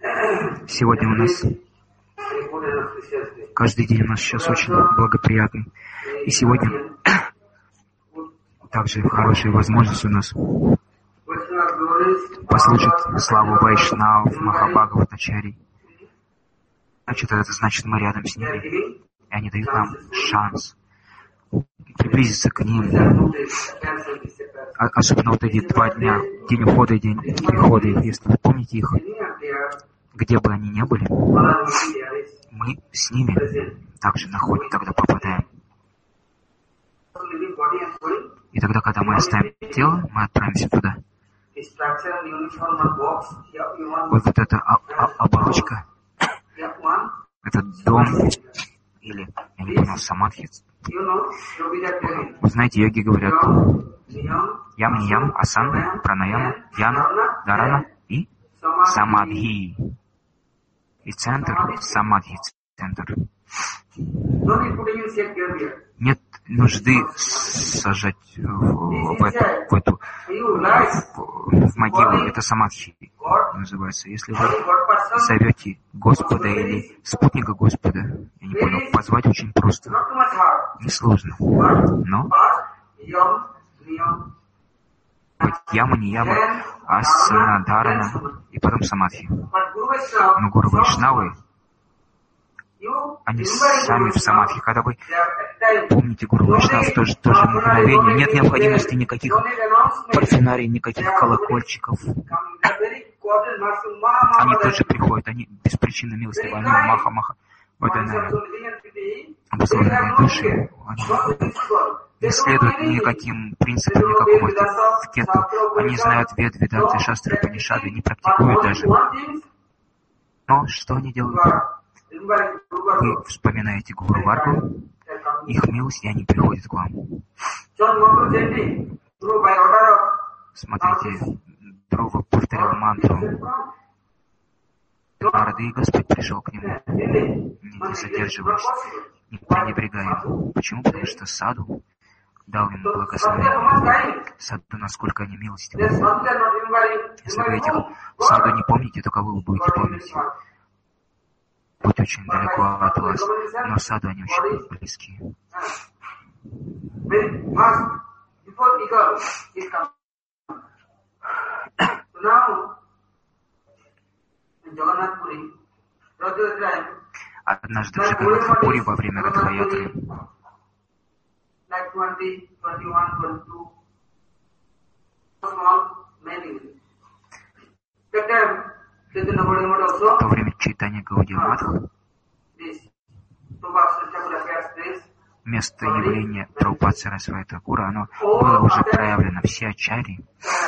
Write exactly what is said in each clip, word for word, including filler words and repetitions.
Сегодня у нас, каждый день у нас сейчас очень благоприятный. И сегодня также хорошая возможность у нас послушать славу Вайшнав, Махабхагаватачарий. Значит, это значит, мы рядом с ними. И они дают нам шанс приблизиться к ним. Особенно вот эти два дня, день ухода и день прихода. Если вы помните их, где бы они ни были, мы с ними также находим, тогда попадаем. И тогда, когда мы оставим тело, мы отправимся туда. Вот, вот эта оболочка, это дом, или, я не понял, самадхи. Вы знаете, йоги говорят ям, ниям, асан, пранаяма, яна, дарана и самадхи. И центр, самадхи, центр. Нет нужды сажать в, в эту, в, эту в, в могилу. Это самадхи называется. Если вы зовете Господа или спутника Господа, я не понял, позвать очень просто. Несложно. Но хоть яма, не яма, асана, дарана и потом самадхи. Но гуру Вайшнавы, они сами в самадхи. Когда вы помните гуру Вайшнав, тоже, тоже мгновение, нет необходимости никаких парфюмерий, никаких колокольчиков. Они тоже приходят, они без причины милостивы, они маха-маха, водяные, обусловленные души, они не следуют никаким принципам, никакому этикету. Они знают вед, веданты, шастры, панишады, не практикуют даже. Но что они делают? Вы вспоминаете Гуру Варгу, их милость, и они приходят к вам. Смотрите, Друва повторял мантру. Нарада и Господь пришел к нему, не задерживаясь, не пренебрегая. Почему? Потому что Саду дал ему благословение. Саду, насколько они милостивы. Если вы этих Саду не помните, то кого вы будете помнить? Будь очень далеко от вас, но Саду они очень близкие. Однажды в Джаганнатхапури во время Радха-ятры во время читания Гаудия Матха место явления Прабхупады Сарасвати Такура, оно было уже проявлено. Все ачарьи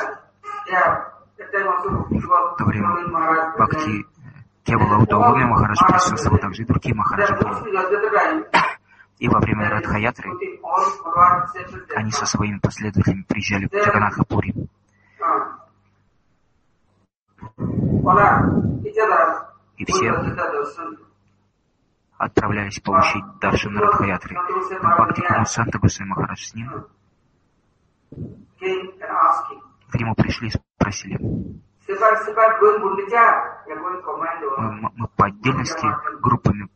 в то время Бхакти Кевала Удалами Махарадж присутствовал, также и другие Махараджи были. И во время Радха-ятры они со своими последователями приезжали в Джаганнатхапури. И все отправлялись получить даршан на Радха-ятре. Но Бхакти Санта Госвами Махарадж с ним к нему пришли и спросили: мы, мы по отдельности группами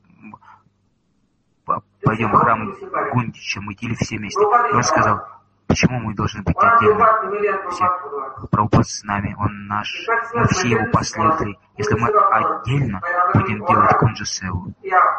пойдем в храм Гундича, мы или все вместе. И он сказал: почему мы должны быть отдельно? Все. Прабхупада с нами, он наш, мы все его последователи. Если мы отдельно будем делать кунджа севу,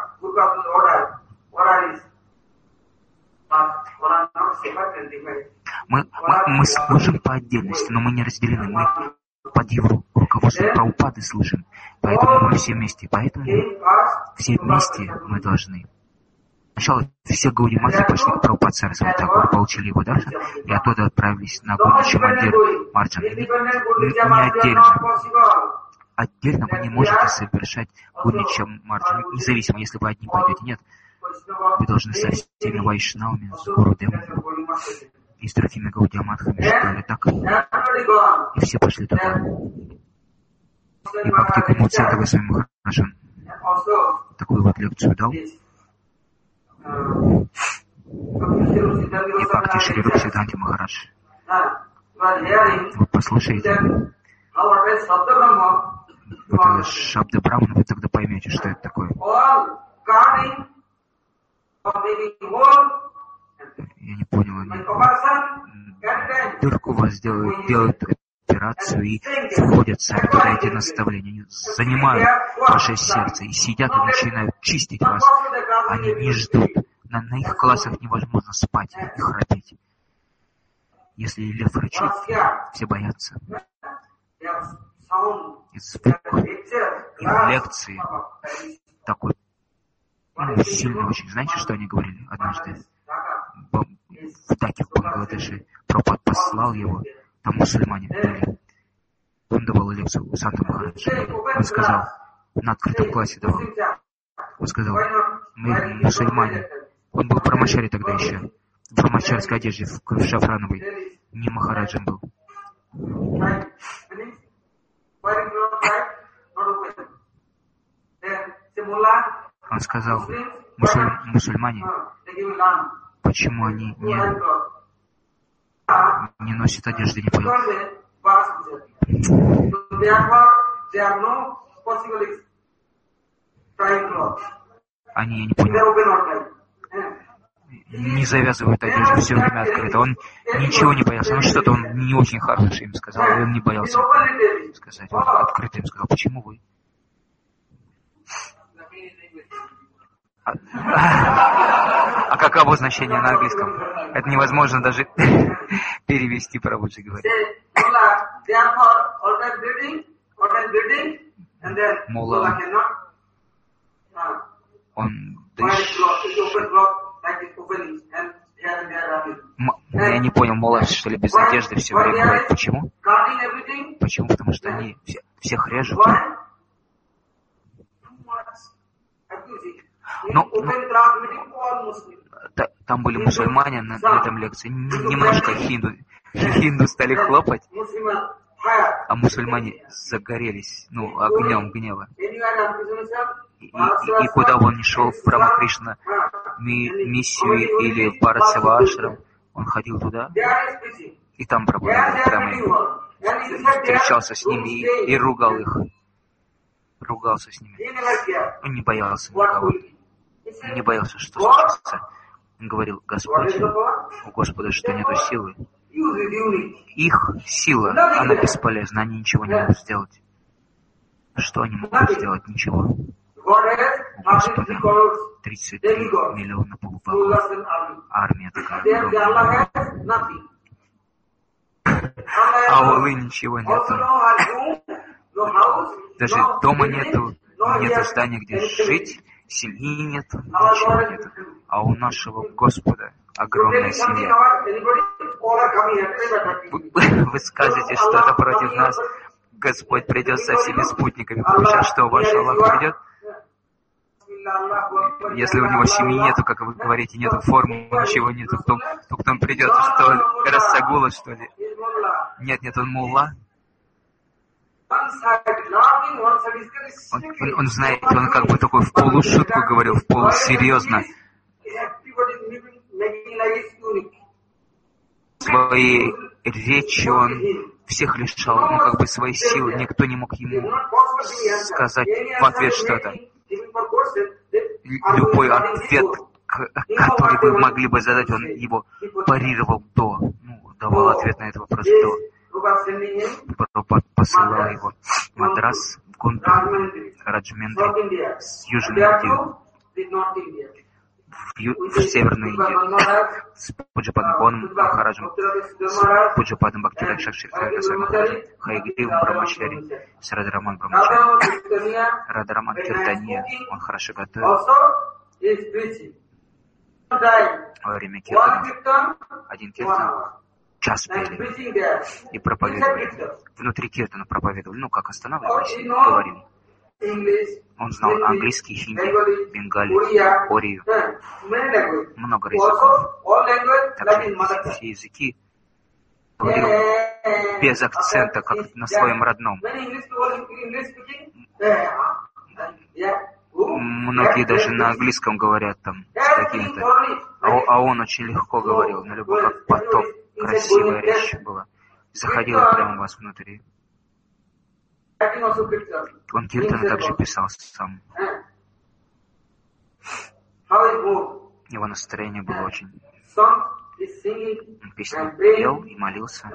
мы, мы, мы служим по отдельности, но мы не разделены. Мы под его руководством Прабхупады служим. Поэтому мы все вместе. Поэтому все вместе мы должны. Сначала все Гаудия Матхи пошли к Прабхупаде Сарасвати Такуру, получили его даршан, и оттуда отправились на Гундича Мандир Марджан. Не, не отдельно. Отдельно вы не можете совершать Гундича Марджан, независимо, если вы одни пойдете. Нет. Вы должны со всеми вайшнавами, с Гурудевами и с другими Гаудия Матхами считали так. И все пошли туда. И Бхакти Кумуд Санта Госвами Махарадж такую вот лекцию дал. И Бхакти Шри Рупа Сиддханти Махарадж. Вы послушайте. вот это Шабда Брамана, вы тогда поймете, что это такое. Я не понял, они дырку у вас делают, делают операцию и входят сами туда эти наставления. Они занимают ваше сердце и сидят и начинают чистить вас. Они не ждут. На, на их классах невозможно спать и храпеть. Если лев рычит, все боятся. И звук их лекции такой, ну, сильный очень. Знаете, что они говорили однажды? В Даке, в Бангладеше, Прабхупад послал его, там мусульмане были. Он давал лекцию у Санта Махараджа. Он сказал, на открытом классе давал. Он сказал, мы мусульмане. Он был брамачари тогда еще. В брамачарской одежде, в, в шафрановой. Не Махараджем был. Он сказал, мусуль, мусульмане, почему они не, не носят одежды, не понял. Они, я не понял, не завязывают одежду, все время открыто. Он ничего не боялся. Ну что-то он не очень хороший им сказал, и он не боялся сказать. Он открыто им сказал, почему вы? А, а каково значение на английском? Это невозможно даже перевести, Прабхуджи говорит. Мулла, он дышит. Я не понял, Мулла, что ли, без одежды все время говорит. Почему? Почему? Потому что они все, всех режут. Ну, ну, та, там были мусульмане на, на этом лекции, немножко хинду, хинду стали хлопать, а мусульмане загорелись, ну, огнем гнева. И, и, и куда бы он ни шел, в Рамакришна ми, миссию или в Бхаратсева ашрам, он ходил туда, и там проповедовал прямо, встречался с ними и, и ругал их, ругался с ними. Он не боялся никого. Не боялся, что случится. Он говорил, Господь, у Господа что нету силы. Их сила, она бесполезна, они ничего не могут сделать. Что они могут сделать? Ничего. У Господа тридцать три миллиона полубогов. Армия такая огромная. А у Улы ничего нету. Даже дома нету, нету здания, где жить. Семьи нет, ничего нет. А у нашего Господа огромная семья. Вы, вы скажете что-то против нас. Господь придет со всеми спутниками. Сейчас что, ваш Аллах придет? Если у него семьи нету, как вы говорите, нету формы, ничего нету, то, то кто он придет? Что, Расагула, что ли? Нет, нет, он мулла. Он, он, он, знаете, он как бы такой в полушутку говорил, в полусерьезно. Своей речи он всех лишал, ну, как бы своей силы. Никто не мог ему сказать в ответ что-то. Любой ответ, который вы могли бы задать, он его парировал до, ну, давал ответ на этот вопрос до. Прабхупад посылал его в Мадрас, в Гунтур, Раджмендри, с Южной Индии, в, ю... в Северную Индию, с Пуджападом Махараджем, с Пуджападом Бхактивинода Шакширхари Махараджем, Хайгривом Брамачари, с Радhaраman Брамачари. Радhaраman Киртания, он хорошо готовил. Во время киртана, один киртан, час пели и проповедовали. Внутри киртана проповедовали, ну как останавливались, говорили. Он знал английский, хинди, бенгали, орию, много языков. Также все языки говорил без акцента, как на своем родном. Многие даже на английском говорят там с какими-то, а, а он очень легко говорил, на любой как поток. Красивая речь была. Заходила прямо у вас внутри. Он киртаны также писал сам. Его настроение было очень... Он песни пел и молился.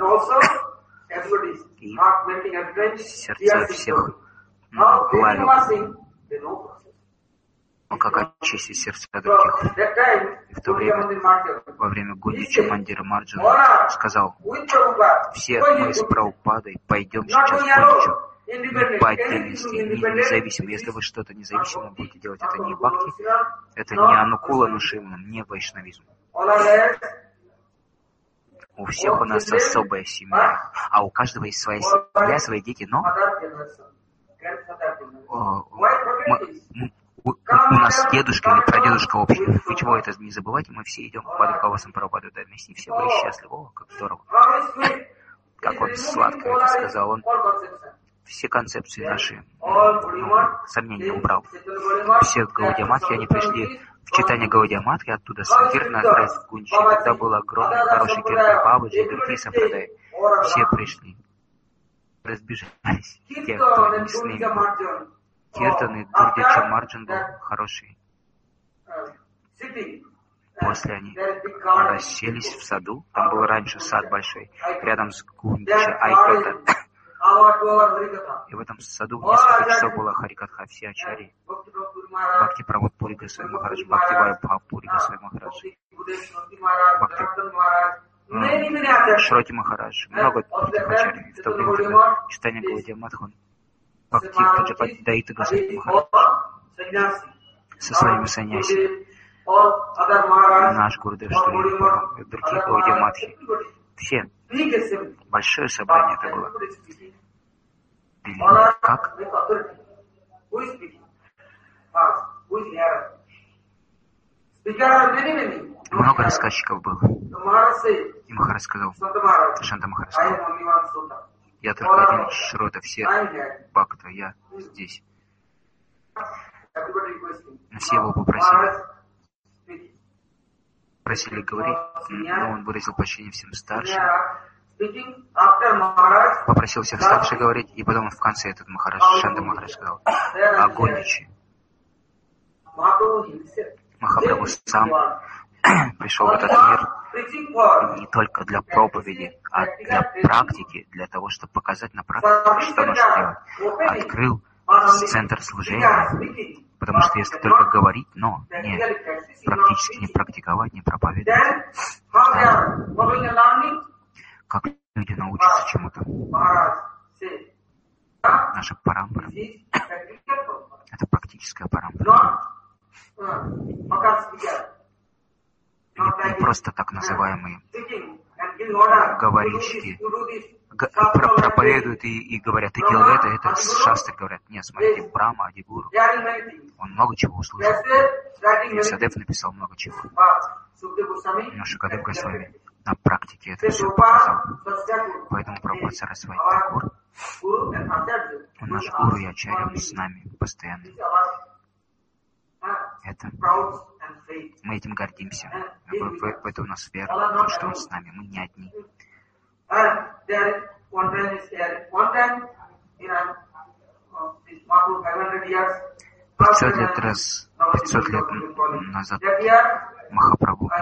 И сердца всех плавил. Но как очистить сердца других? И в то время, во время Гундича Мандира Марджана сказал: все мы с Прабхупадой пойдем сейчас в Гундичу. Не по отдельности, не независимо. Если вы что-то независимо будете делать, это не бхакти, это не анукула нушиманам, не вайшнавизм. У всех у нас особая семья, а у каждого есть своя семья, свои дети, но о, мы, мы, у, у нас дедушка или прадедушка общий. Вы чего это не забывайте, мы все идем под руководством Прабхупады вместе, и все были счастливы. О, как здорово. Как он сладко это сказал, он все концепции наши, ну, сомнения убрал. Все Гаудия-матхи, они пришли в читание Гаудия-матхи, оттуда Санкиртана отправились в Гундичи. Тогда был огромный, хороший киртан Бабаджи, и другие сампрадаи. Все пришли. Разбежались. Те, кто не с ними был. Киртаны, Гурдича Марджан был хороший. После они расселись в саду. Там был раньше сад большой, рядом с Гундича Айката. И в этом саду несколько часов была Харикатха, все ачарьи. Бхакти Правод Пури Госвами Махарадж, Бхакти Вайбхав Пури Госвами Махарадж, Бхакти Шроти Махарадж, много таких ачарьи. В то время, когда читание Гаудия Матхон, Бхакти Паджапати Даита Госвами Махарадж со своими саньяси, наш Гурудев Штури, другие Гаудия Матхи, все. Большое собрание это было. Или как? Много рассказчиков было. И Махарадж сказал, Шанта Махарадж сказал: я только один Шрота, все Бхакта, я здесь. Но все его попросили. Просили говорить, но он выразил почтение всем старшим. Попросил всех старших говорить, и потом в конце этот Махарадж, Шанта Махарадж сказал о Гундиче. Махапрабху сам пришел в этот мир не только для проповеди, а для практики, для того, чтобы показать на практике, что нужно делать. Открыл центр служения, потому что если только говорить, но не практически не практиковать, не проповедовать, как люди научатся чему-то. Наша парампара — это практическая парампара. Не, не просто так называемые говорильщики про проповедуют и, и говорят: ты делай это, это шастры говорят. Нет, смотрите, Брахма, Адигуру, он много чего услышал. И Садев написал много чего. Но Шукадев Госвами на практике это все показал. Поэтому Прабхупада Сарасвати Такур, он наш гуру и ачарья, он с нами постоянно. Это мы этим гордимся. В это у нас вера, что он с нами, мы не одни. Пятьсот лет раз, пятьсот лет назад Махапрабху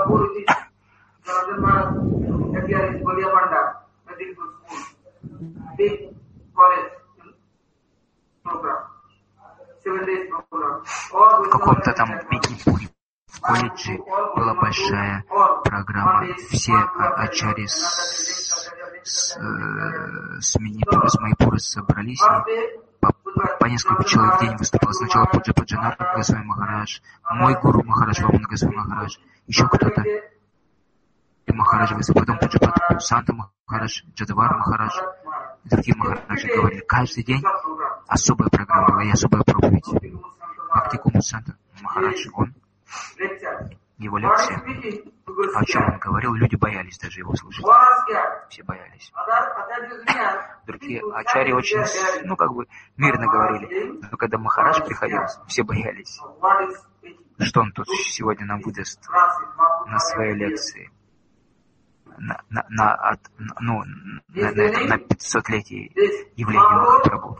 в каком-то там Бегипуре в колледже была большая программа. Все ачарьи с, с, с, Минипура, с Майпура собрались, и по, по несколько человек в день выступало. Сначала Пуджа Паджанар Госвами Махарадж, мой гуру Махарадж, Вамана Госвами Махарадж, еще кто-то. И Махарадж выступал, потом Пуджа Паджанар, Санта Махарадж, Джадавар Махарадж, и другие Махараджи говорили. Каждый день особая программа была и особая проповедь. Бхакти Кумар Санта Махарадж, он, его лекция, о чем он говорил, люди боялись даже его слушать. Все боялись. Другие ачарьи очень, ну, как бы, мирно говорили. Но когда Махарадж приходил, все боялись. Что он тут сегодня нам выдаст на своей лекции? на, на, на, от, ну, на, на, на пятисотлетие явления Махапрабху.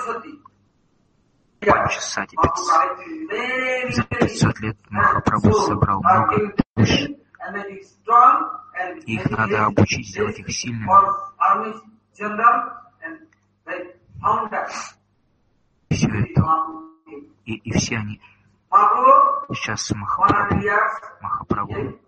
Панчасати пятьсот. За пятьсот лет Махапрабху собрал много душ. Их надо обучить, сделать их сильными. Все это. И, и все они. Сейчас Махапрабху. Махапрабху.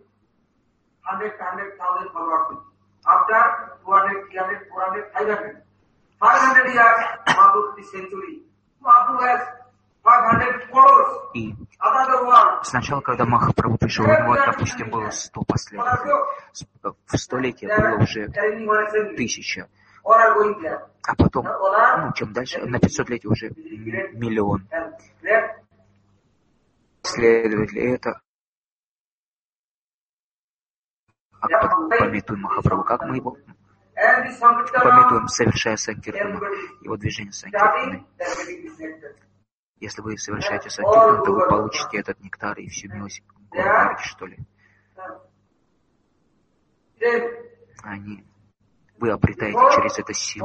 И сначала, когда Махапрабху пришел, у него, допустим, было сто последователей. В столетие было уже тысяча. А потом, ну, чем дальше, на пятисотлетие уже миллион. Следователи, это... А кто пометуем Махапрабху, как мы его пометуем, совершая санкиртану, его движение санкиртаны. Если вы совершаете санкиртану, то вы получите этот нектар и всю милость Гуру Варги, что ли. Они... Вы обретаете через это силу.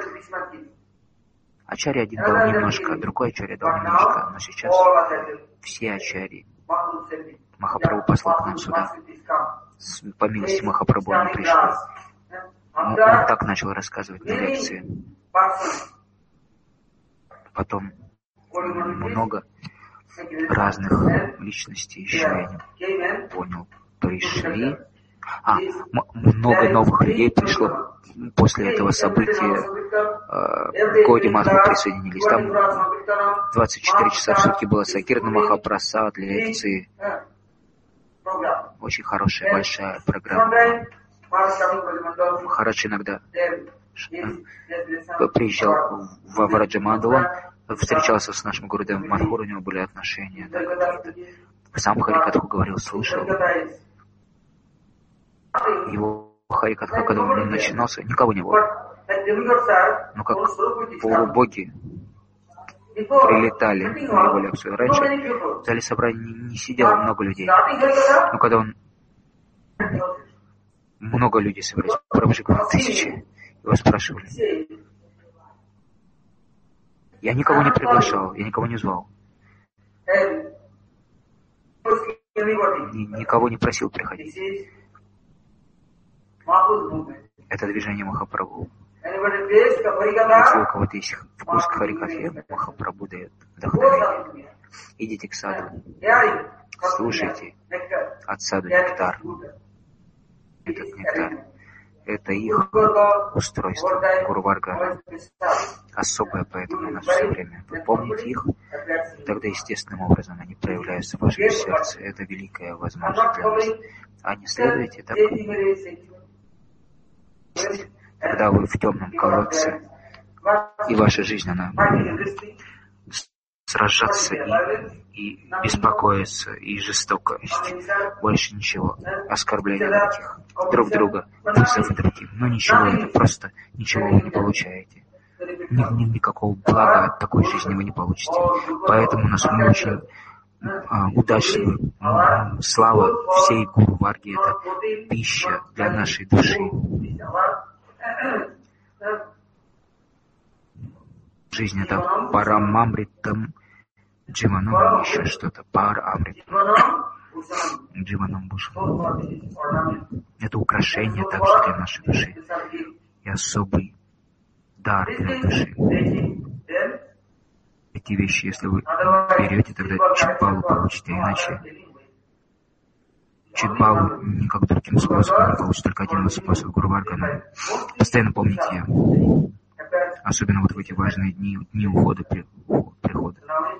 Ачарья один дал немножко, другой ачарья дал немножко, но сейчас все ачарьи. Махапрабху послал к нам сюда. По милости Махапрабху они пришли. Он, он так начал рассказывать на лекции. Потом много разных личностей еще я не понял. Пришли. А, много новых людей пришло после этого события. К Годи Матху присоединились. Там двадцать четыре часа в сутки было Сакиртана Махапрасад, лекции. Очень хорошая, большая программа. Махарадж иногда приезжал в Враджаманду, он встречался с нашим Гурудевом Мадхуру, у него были отношения. Да, сам Харикатху говорил, слышал. Его Харикатха, когда он начинался, никого не было. Но как полубоги прилетали на его лекцию. Раньше в зале собрания не, не сидело много людей. Но когда он... Много людей собрались. Прабхуджи говорил, тысячи. Его спрашивали. Я никого не приглашал, я никого не звал. Ни, никого не просил приходить. Это движение Махапрабху. Если у кого-то есть вкус к Харикатхе, Махапрабху дает вдохновение. Идите к саду, слушайте от саду нектар. Этот нектар — это их устройство. Гуру Варга особое, поэтому у нас все время. Вы помните их, тогда естественным образом они проявляются в вашем сердце. Это великая возможность для вас. А не следуйте, так? Когда вы в темном колодце, и ваша жизнь, она сражаться и, и беспокоиться, и жестокость, больше ничего, оскорбления таких, друг друга, вызовы другим, но ничего, это просто ничего вы не получаете. Ни, ни, никакого блага от такой жизни вы не получите. Поэтому у нас мы очень а, удачливы. Слава всей Гуру Варги — это пища для нашей души. Жизнь — это парамамритам дживанам, еще что-то, парамритам дживанам бушам. Это украшение также для нашей души и особый дар для души. Эти вещи, если вы берете, тогда читбалу получите, иначе читбалу никак другим способом не получите, только один способ. Гуру Варга нам постоянно помните, особенно вот в эти важные дни, дни ухода, прихода.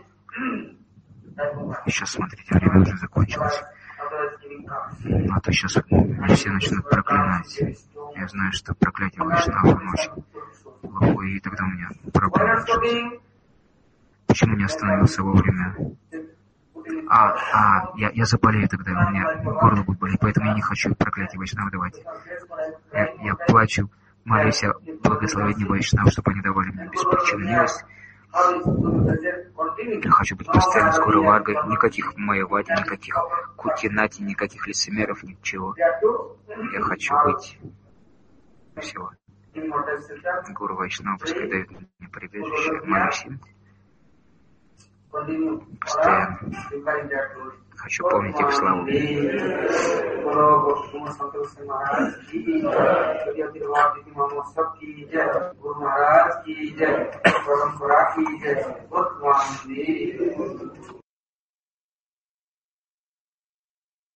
И сейчас, смотрите, время уже закончилось. А то сейчас все начнут проклинать. Я знаю, что проклятие Вайшнава очень плохое, и тогда у меня проблема начнется. Почему не остановился вовремя? А, а, я, я заболею тогда, у меня горло будет болеть, поэтому я не хочу проклятие Вайшнава давать. Я, я плачу, молюсь о благословении Вайшнава, чтобы они давали мне без причины милость. Я хочу быть постоянно с Гуру Варгой, никаких майявади, никаких кутинати, никаких лицемеров, ничего. Я хочу быть всего. Гуру Вайшнава пускай дает мне прибежище, молюсь им постоянно. Хочу помнить их славу.